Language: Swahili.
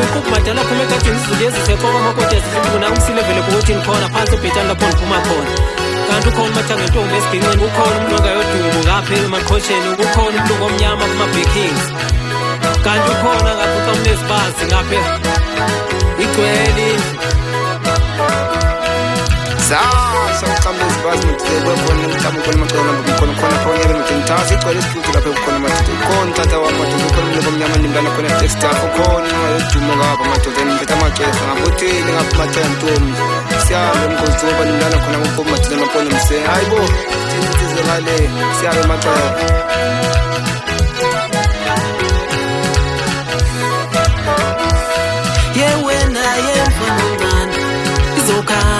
uqhubu madala phuma egadini sizulezi sekhona amakoti ezifuna umsile vele ukuthi khona phansi ubhetshani lapho ngiphuma khona kanti ukhona mathanga intombi esiginqeni ukhona umuntu ongayodumo ngaphela emaqhosheni ukhona umuntu omnyama kuma-backings kanti ukhona ngapha ucamunezibasi ngaphela igcwele Sasa ucamunezi basi mthebe khona mthamu khona maqona khona khona khona yena mthintasa igcwele isithuthi lapha khona madoda khona tata wamadoda khona umuntu omnyama nimntana khona textile khona uyodumo ngapha madoda niphethe amakefa ngakuthini ngapha mathanga intombi siyabe mgozoba nimntana khona uphuma madoda maqona mse hayibo thini ngale siyabe maqona wena yemfana izokha